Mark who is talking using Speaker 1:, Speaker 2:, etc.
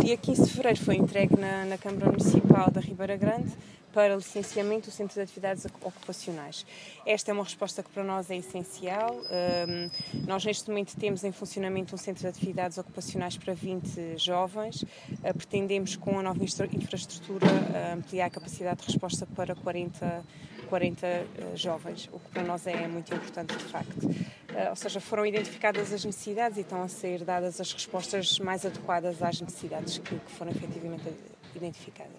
Speaker 1: dia 15 de fevereiro foi entregue na Câmara Municipal da Ribeira Grande para licenciamento do Centro de Atividades Ocupacionais. Esta é uma resposta que para nós é essencial. Nós neste momento temos em funcionamento um Centro de Atividades Ocupacionais para 20 jovens. Pretendemos com a nova infraestrutura ampliar a capacidade de resposta para 40 jovens, o que para nós é muito importante de facto. Ou seja, foram identificadas as necessidades e estão a ser dadas as respostas mais adequadas às necessidades que foram efetivamente identificadas.